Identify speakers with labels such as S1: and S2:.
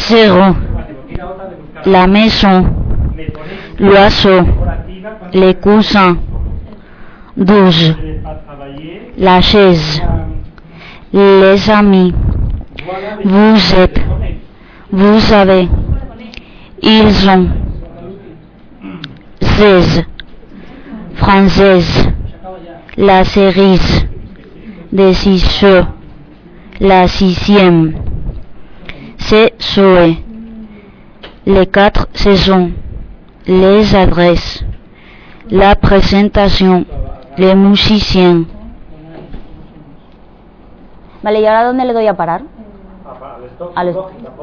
S1: 0. La maison, l'oiseau, les coussins. 12. La chaise, les amis, vous êtes, vous avez, ils ont. 16. Française, la cerise, des ciseaux, la 6e. C'est souhait. Les 4 saisons, les adresses, la présentation, les musiciens.
S2: Vale, ¿y ahora dónde le doy a parar? Al stop.